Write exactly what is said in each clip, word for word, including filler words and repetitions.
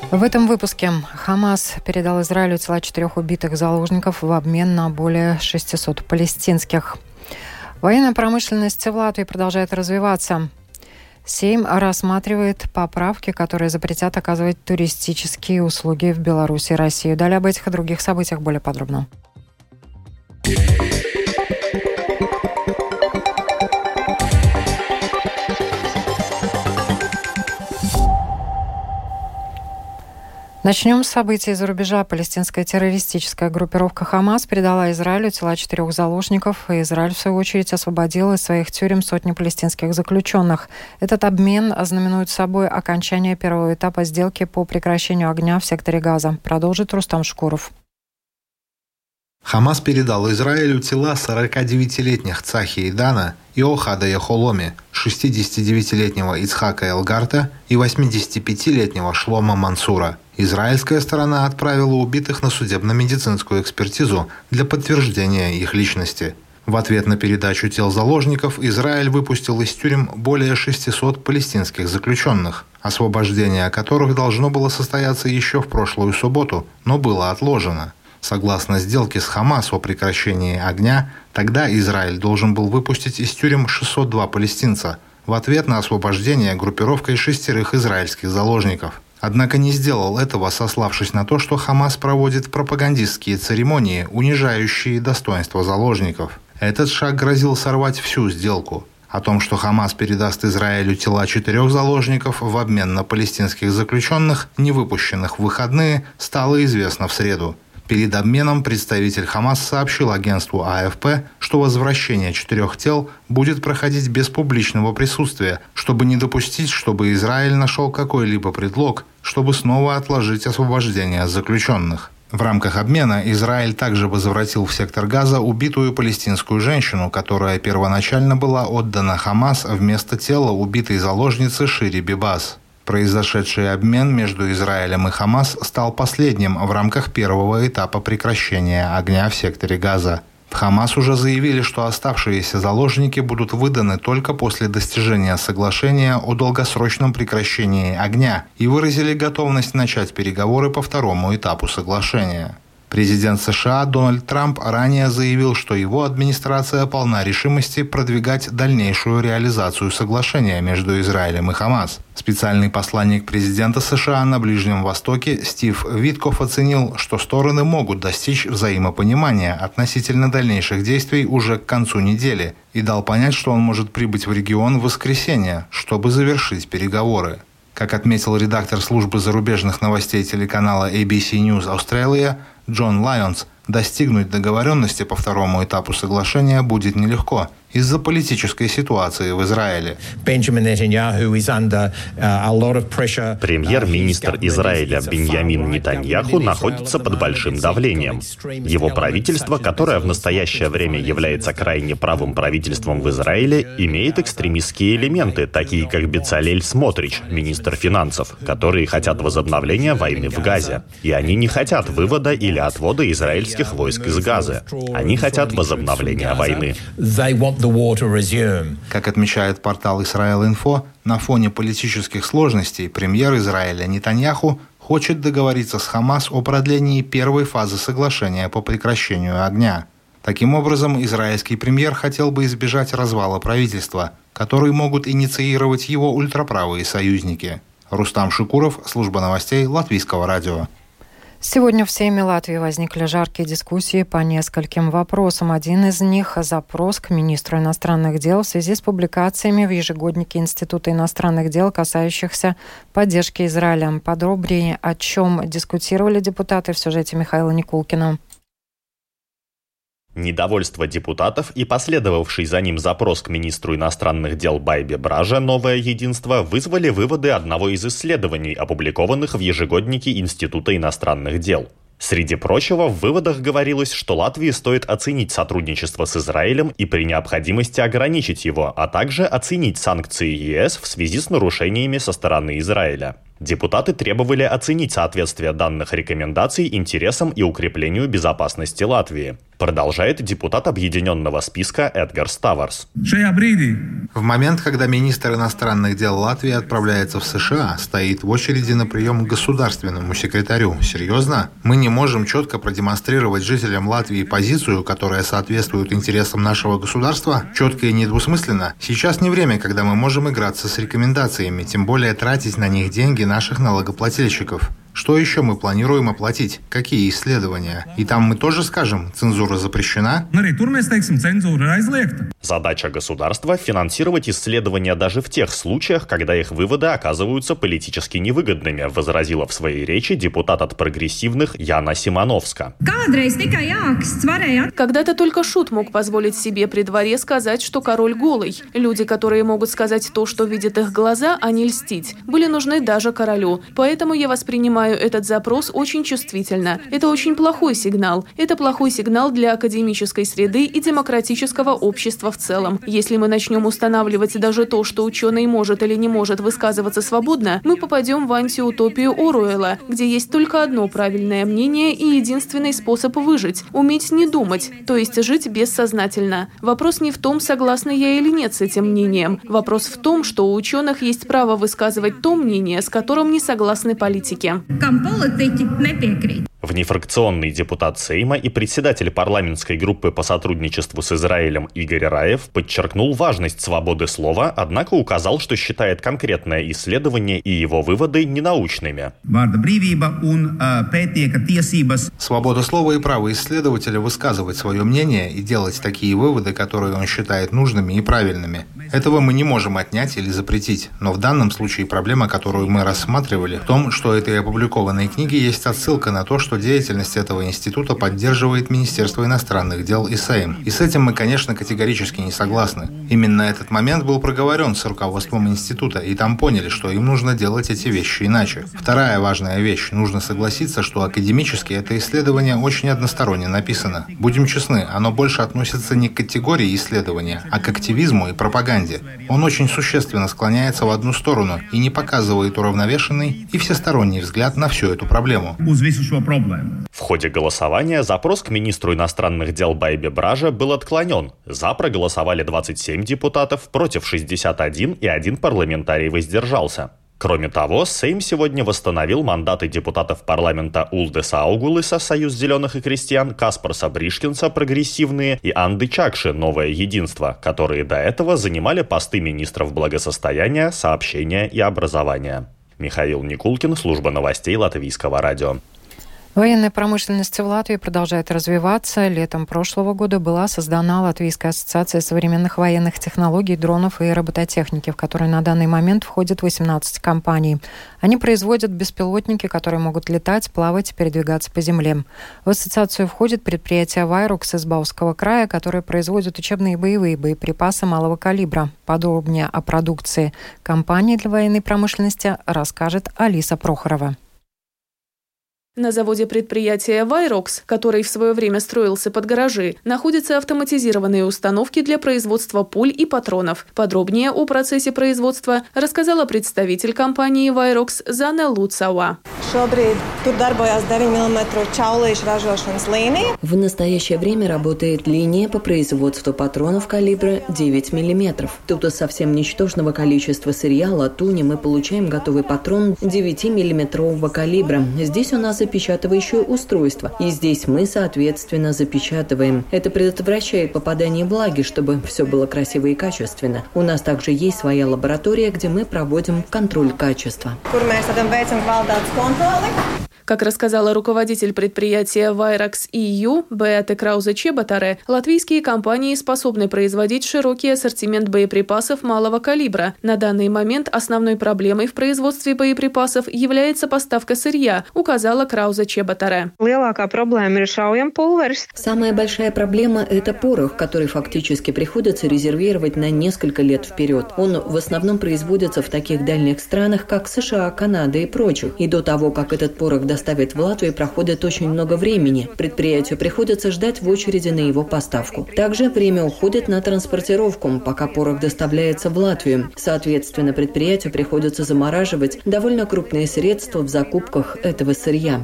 В этом выпуске Хамас передал Израилю тела четырех убитых заложников в обмен на более шестисот палестинских. Военная промышленность в Латвии продолжает развиваться. Сейм рассматривает поправки, которые запретят оказывать туристические услуги в Беларуси и России. Далее об этих и других событиях более подробно. Начнем с событий из-за рубежа. Палестинская террористическая группировка «Хамас» передала Израилю тела четырех заложников, и Израиль, в свою очередь, освободил из своих тюрем сотни палестинских заключенных. Этот обмен ознаменует собой окончание первого этапа сделки по прекращению огня в секторе Газа. Продолжит Рустам Шкуров. Хамас передал Израилю тела сорокадевятилетних Цахи Идана и Охада Яхоломи, шестидесятидевятилетнего Ицхака Элгарта и восьмидесятипятилетнего Шлома Мансура. Израильская сторона отправила убитых на судебно-медицинскую экспертизу для подтверждения их личности. В ответ на передачу тел заложников Израиль выпустил из тюрем более шестисот палестинских заключенных, освобождение которых должно было состояться еще в прошлую субботу, но было отложено. Согласно сделке с Хамас о прекращении огня, тогда Израиль должен был выпустить из тюрем шестьсот два палестинца в ответ на освобождение группировкой шестерых израильских заложников. Однако не сделал этого, сославшись на то, что Хамас проводит пропагандистские церемонии, унижающие достоинство заложников. Этот шаг грозил сорвать всю сделку. О том, что Хамас передаст Израилю тела четырех заложников в обмен на палестинских заключенных, не выпущенных в выходные, стало известно в среду. Перед обменом представитель Хамас сообщил агентству А Эф Пэ, что возвращение четырех тел будет проходить без публичного присутствия, чтобы не допустить, чтобы Израиль нашел какой-либо предлог, чтобы снова отложить освобождение заключенных. В рамках обмена Израиль также возвратил в сектор Газа убитую палестинскую женщину, которая первоначально была отдана Хамас вместо тела убитой заложницы Шири Бибас. Произошедший обмен между Израилем и Хамас стал последним в рамках первого этапа прекращения огня в секторе Газа. В Хамас уже заявили, что оставшиеся заложники будут выданы только после достижения соглашения о долгосрочном прекращении огня и выразили готовность начать переговоры по второму этапу соглашения. Президент США Дональд Трамп ранее заявил, что его администрация полна решимости продвигать дальнейшую реализацию соглашения между Израилем и Хамас. Специальный посланник президента США на Ближнем Востоке Стив Виткоф оценил, что стороны могут достичь взаимопонимания относительно дальнейших действий уже к концу недели, и дал понять, что он может прибыть в регион в воскресенье, чтобы завершить переговоры. Как отметил редактор службы зарубежных новостей телеканала эй би си News Australia Джон Лайонс, достигнуть договоренности по второму этапу соглашения будет нелегко из-за политической ситуации в Израиле. Премьер-министр Израиля Биньямин Нетаньяху находится под большим давлением. Его правительство, которое в настоящее время является крайне правым правительством в Израиле, имеет экстремистские элементы, такие как Бецалель Смотрич, министр финансов, которые хотят возобновления войны в Газе. И они не хотят вывода или отвода израильских войск из Газы. Они хотят возобновления войны. Как отмечает портал Israel.info, на фоне политических сложностей премьер Израиля Нетаньяху хочет договориться с Хамас о продлении первой фазы соглашения по прекращению огня. Таким образом, израильский премьер хотел бы избежать развала правительства, который могут инициировать его ультраправые союзники. Рустам Шукуров, служба новостей Латвийского радио. Сегодня в Сейме Латвии возникли жаркие дискуссии по нескольким вопросам. Один из них – запрос к министру иностранных дел в связи с публикациями в ежегоднике Института иностранных дел, касающихся поддержки Израиля. Подробнее, о чем дискутировали депутаты, в сюжете Михаила Никулкина. Недовольство депутатов и последовавший за ним запрос к министру иностранных дел Байбе Браже «Новое единство» вызвали выводы одного из исследований, опубликованных в ежегоднике Института иностранных дел. Среди прочего, в выводах говорилось, что Латвии стоит оценить сотрудничество с Израилем и при необходимости ограничить его, а также оценить санкции Е Эс в связи с нарушениями со стороны Израиля. Депутаты требовали оценить соответствие данных рекомендаций интересам и укреплению безопасности Латвии. Продолжает депутат объединенного списка Эдгар Ставарс. В В момент, когда министр иностранных дел Латвии отправляется в США, стоит в очереди на прием к государственному секретарю. Серьезно? Мы не можем четко продемонстрировать жителям Латвии позицию, которая соответствует интересам нашего государства? Четко и недвусмысленно? Сейчас не время, когда мы можем играться с рекомендациями, тем более тратить на них деньги наших налогоплательщиков. Что еще мы планируем оплатить? Какие исследования? И там мы тоже скажем, цензура запрещена? Задача государства – финансировать исследования даже в тех случаях, когда их выводы оказываются политически невыгодными, возразила в своей речи депутат от прогрессивных Яна Симоновска. Когда-то только шут мог позволить себе при дворе сказать, что король голый. Люди, которые могут сказать то, что видят их глаза, а не льстить, были нужны даже королю. Поэтому я воспринимаю этот запрос очень чувствительно. Это очень плохой сигнал. Это плохой сигнал для академической среды и демократического общества в целом. Если мы начнем устанавливать даже то, что ученый может или не может высказываться свободно, мы попадем в антиутопию Оруэлла, где есть только одно правильное мнение и единственный способ выжить – уметь не думать, то есть жить бессознательно. Вопрос не в том, согласна я или нет с этим мнением. Вопрос в том, что у ученых есть право высказывать то мнение, с которым не согласны политики. Внефракционный депутат Сейма и председатель парламентской группы по сотрудничеству с Израилем Игорь Раев подчеркнул важность свободы слова, однако указал, что считает конкретное исследование и его выводы ненаучными. Свобода слова и право исследователя высказывать свое мнение и делать такие выводы, которые он считает нужными и правильными. Этого мы не можем отнять или запретить, но в данном случае проблема, которую мы рассматривали, в том, что этой опубликованной книге есть отсылка на то, что деятельность этого института поддерживает Министерство иностранных дел и Сейм. И с этим мы, конечно, категорически не согласны. Именно этот момент был проговорен с руководством института, и там поняли, что им нужно делать эти вещи иначе. Вторая важная вещь. Нужно согласиться, что академически это исследование очень односторонне написано. Будем честны, оно больше относится не к категории исследования, а к активизму и пропаганде. Он очень существенно склоняется в одну сторону и не показывает уравновешенный и всесторонний взгляд на всю эту проблему. В ходе голосования запрос к министру иностранных дел Байбе Браже был отклонен. За проголосовали двадцать семь депутатов, против шестьдесят один, и один парламентарий воздержался. Кроме того, Сейм сегодня восстановил мандаты депутатов парламента Улдеса Аугулыса, Союз зеленых и крестьян, Каспарса Бришкинса, Прогрессивные, и Анды Чакши, Новое единство, которые до этого занимали посты министров благосостояния, сообщения и образования. Михаил Никулкин, служба новостей Латвийского радио. Военная промышленность в Латвии продолжает развиваться. Летом прошлого года была создана Латвийская ассоциация современных военных технологий, дронов и робототехники, в которой на данный момент входит восемнадцать компаний. Они производят беспилотники, которые могут летать, плавать и передвигаться по земле. В ассоциацию входит предприятие «Вайрокс» из Бауского края, которое производит учебные и боевые боеприпасы малого калибра. Подробнее о продукции компании для военной промышленности расскажет Алиса Прохорова. На заводе предприятия «Вайрокс», который в свое время строился под гаражи, находятся автоматизированные установки для производства пуль и патронов. Подробнее о процессе производства рассказала представитель компании «Вайрокс» Зана Луцауа. В настоящее время работает линия по производству патронов калибра девять миллиметров. Тут из совсем ничтожного количества сырья латуни мы получаем готовый патрон девятимиллиметрового калибра. Здесь у нас запечатывающее устройство, и здесь мы, соответственно, запечатываем. Это предотвращает попадание влаги, чтобы все было красиво и качественно. У нас также есть своя лаборатория, где мы проводим контроль качества. Как рассказала руководитель предприятия «Вайрокс и ю» Беате Краузе-Чеботаре, латвийские компании способны производить широкий ассортимент боеприпасов малого калибра. На данный момент основной проблемой в производстве боеприпасов является поставка сырья, указала Краузе-Чеботаре. Самая большая проблема – это порох, который фактически приходится резервировать на несколько лет вперед. Он в основном производится в таких дальних странах, как США, Канада и прочих. И до того, как этот порох достаточно доставят в Латвию, проходит очень много времени. Предприятию приходится ждать в очереди на его поставку. Также время уходит на транспортировку, пока порох доставляется в Латвию. Соответственно, предприятию приходится замораживать довольно крупные средства в закупках этого сырья.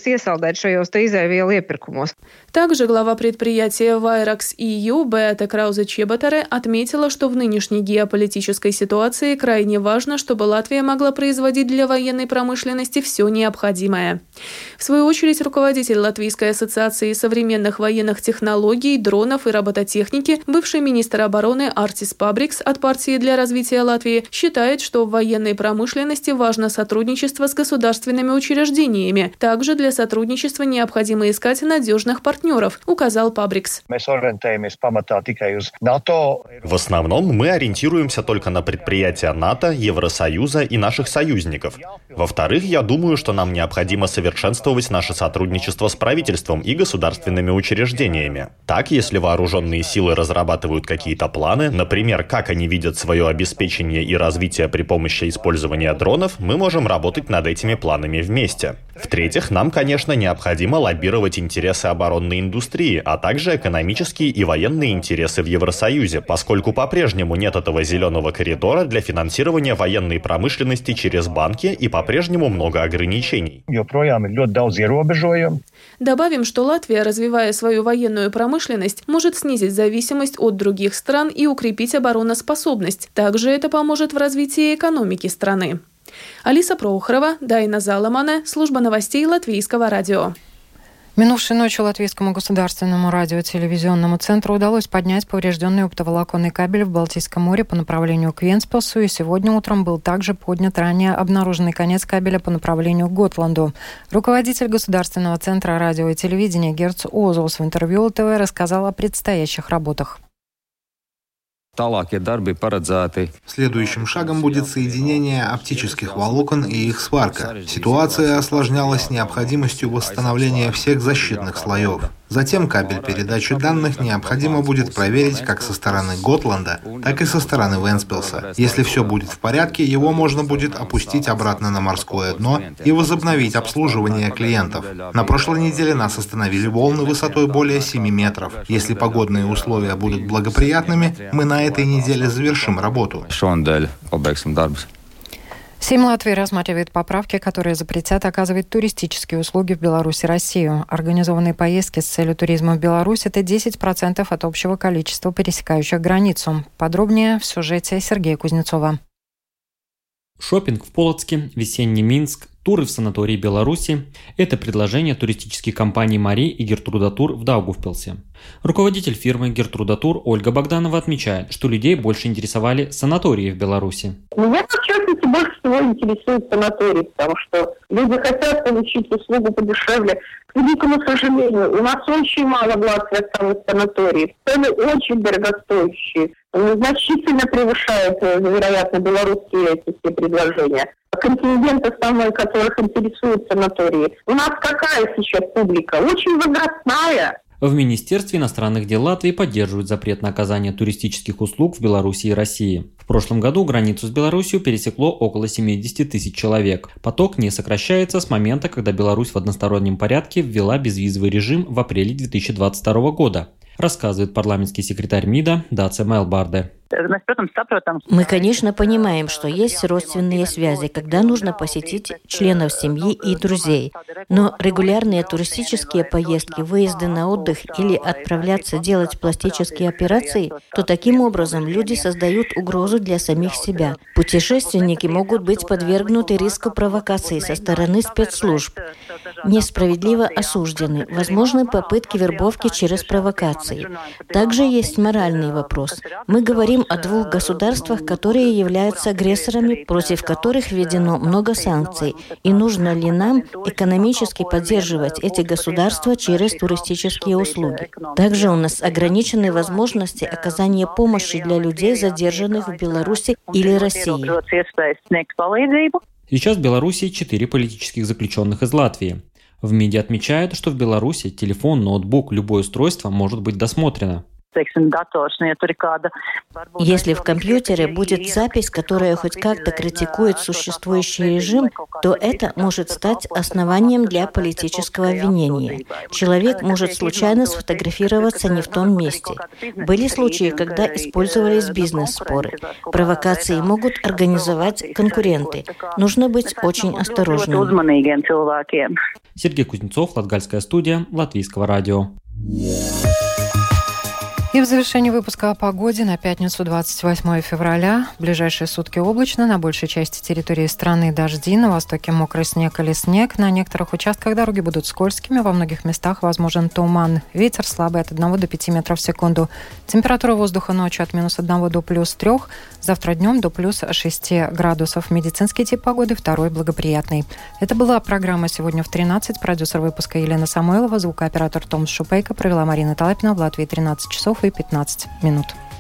Также глава предприятия Vairaks и ю Беата Краузе-Чеботаре отметила, что в нынешней геополитической ситуации крайне важно, чтобы Латвия могла производить для военной промышленности все необходимое. В свою очередь, руководитель Латвийской ассоциации современных военных технологий, дронов и робототехники, бывший министр обороны Артис Пабрикс от партии для развития Латвии, считает, что в военной промышленности важно сотрудничество с государственными учреждениями. Также для сотрудничества необходимо искать надежных партнеров, указал Пабрикс. В основном мы ориентируемся только на предприятия НАТО, Евросоюза и наших союзников. Во-вторых, я думаю, что нам необходимо совершенствовать наше сотрудничество с правительством и государственными учреждениями. Так, если вооруженные силы разрабатывают какие-то планы, например, как они видят свое обеспечение и развитие при помощи использования дронов, мы можем работать над этими планами вместе. В-третьих, нам, конечно, необходимо лоббировать интересы оборонной индустрии, а также экономические и военные интересы в Евросоюзе, поскольку по-прежнему нет этого зеленого коридора для финансирования военной промышленности через банки и по-прежнему много ограничений. Добавим, что Латвия, развивая свою военную промышленность, может снизить зависимость от других стран и укрепить обороноспособность. Также это поможет в развитии экономики страны. Алиса Прохорова, Дайна Заламане, служба новостей Латвийского радио. Минувшей ночью Латвийскому государственному радио-телевизионному центру удалось поднять поврежденный оптоволоконный кабель в Балтийском море по направлению к Вентспилсу, и сегодня утром был также поднят ранее обнаруженный конец кабеля по направлению к Готланду. Руководитель государственного центра радио и телевидения Герц Озолс в интервью эл тэ вэ рассказал о предстоящих работах. Следующим шагом будет соединение оптических волокон и их сварка. Ситуация осложнялась необходимостью восстановления всех защитных слоев. Затем кабель передачи данных необходимо будет проверить как со стороны Готланда, так и со стороны Вентспилса. Если все будет в порядке, его можно будет опустить обратно на морское дно и возобновить обслуживание клиентов. На прошлой неделе нас остановили волны высотой более семи метров. Если погодные условия будут благоприятными, мы на этой неделе завершим работу. Сейм Латвии рассматривает поправки, которые запретят оказывать туристические услуги в Беларуси и Россию. Организованные поездки с целью туризма в Беларусь – это десять процентов от общего количества пересекающих границу. Подробнее в сюжете Сергея Кузнецова. Шопинг в Полоцке, весенний Минск, туры в санатории Беларуси – это предложение туристических компаний «Мари» и «Гертруда Тур» в Даугавпилсе. Руководитель фирмы «Гертруда Тур» Ольга Богданова отмечает, что людей больше интересовали санатории в Беларуси. Меня, в частности, больше всего интересует санаторий, потому что люди хотят получить услугу подешевле. К великому сожалению, у нас очень мало в Латвии осталось санаториев. Цены очень дорогостоящие, значительно превышают, вероятно, белорусские эти все предложения. Контингент основной, которых интересует санатории. У нас какая сейчас публика? Очень возрастная. В Министерстве иностранных дел Латвии поддерживают запрет на оказание туристических услуг в Беларуси и России. В прошлом году границу с Беларусью пересекло около семьдесят тысяч человек. Поток не сокращается с момента, когда Беларусь в одностороннем порядке ввела безвизовый режим в апреле две тысячи двадцать второго года, рассказывает парламентский секретарь МИДа Даце Мелбарде. Мы, конечно, понимаем, что есть родственные связи, когда нужно посетить членов семьи и друзей. Но регулярные туристические поездки, выезды на отдых или отправляться делать пластические операции, то таким образом люди создают угрозу для самих себя. Путешественники могут быть подвергнуты риску провокаций со стороны спецслужб, несправедливо осуждены, возможны попытки вербовки через провокации. Также есть моральный вопрос. Мы говорим о двух государствах, которые являются агрессорами, против которых введено много санкций. И нужно ли нам экономически поддерживать эти государства через туристические услуги? Также у нас ограничены возможности оказания помощи для людей, задержанных в Беларуси или России. Сейчас в Беларуси четыре политических заключенных из Латвии. В МИДе отмечают, что в Беларуси телефон, ноутбук, любое устройство может быть досмотрено. Если в компьютере будет запись, которая хоть как-то критикует существующий режим, то это может стать основанием для политического обвинения. Человек может случайно сфотографироваться не в том месте. Были случаи, когда использовались бизнес-споры. Провокации могут организовать конкуренты. Нужно быть очень осторожным. Сергей Кузнецов, Латгальская студия, Латвийского радио. И в завершении выпуска о погоде на пятницу, двадцать восьмое февраля. В ближайшие сутки облачно, на большей части территории страны дожди, на востоке мокрый снег или снег. На некоторых участках дороги будут скользкими, во многих местах возможен туман. Ветер слабый от одного до пяти метров в секунду. Температура воздуха ночью от минус одного до плюс трех. Завтра днем до плюс шести градусов. Медицинский тип погоды второй благоприятный. Это была программа «Сегодня в тринадцать». Продюсер выпуска Елена Самойлова, звукооператор Томас Шупейко. Провела Марина Талапина. В Латвии тринадцать часов и пятнадцать минут.